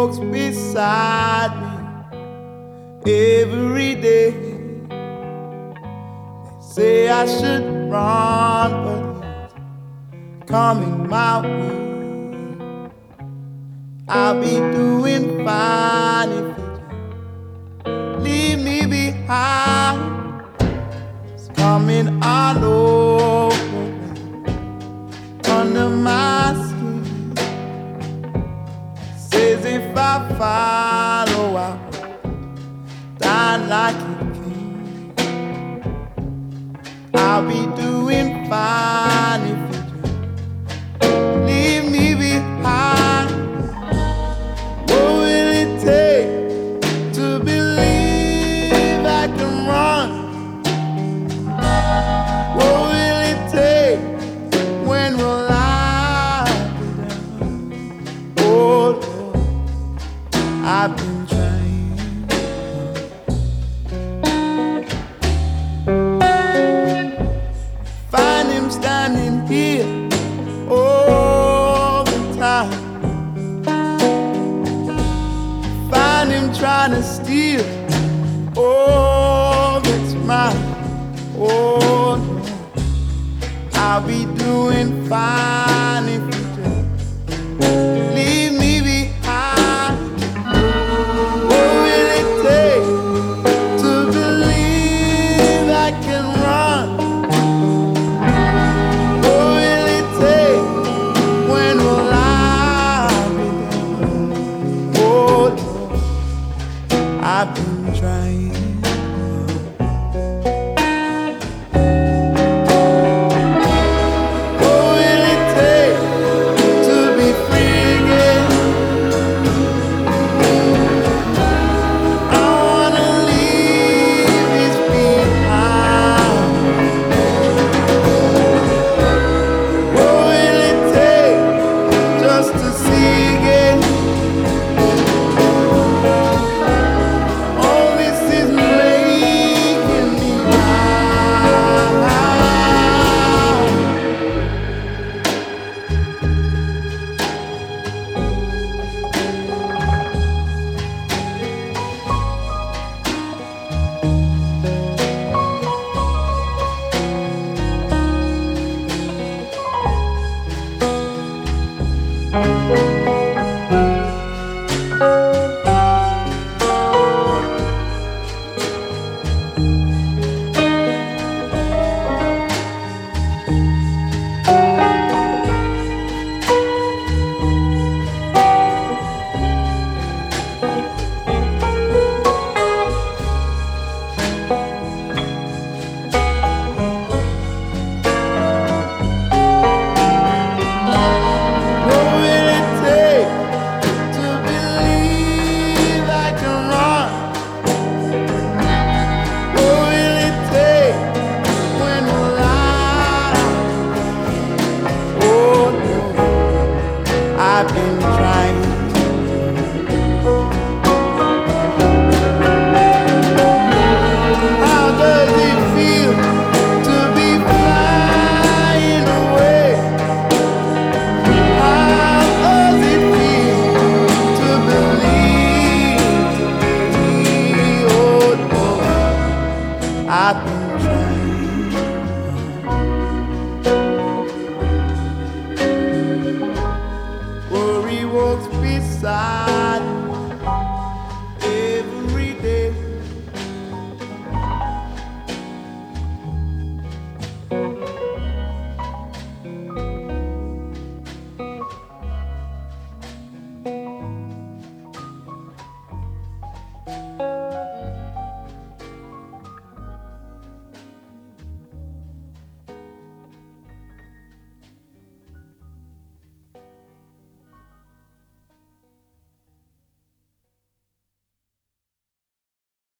folks beside me every day. They say I should run, but it's coming my way. I'll be doing fine if you leave me behind. It's coming all over under my skin. Says if I follow, I'll die like a king. I'll be doing fine if you leave me behind. What will it take to believe I can run? What will it take? When will I be done? Oh Lord, I've been trying. Find him standing here all the time. Find him trying to steal all that's mine. Oh no, I'll be doing fine if you just leave me behind. What will it take to believe I can run? What will it take? When will I be done? Oh Lord, I've been trying. What will it take to be free again? I wanna leave this behind. What will it take just to see again? All this is making me blind. What will it take to believe I can run? What will it take? When will I? Oh no, I've been trying. How does it feel to be flying away? How does it feel to believe? Oh Lord, I've been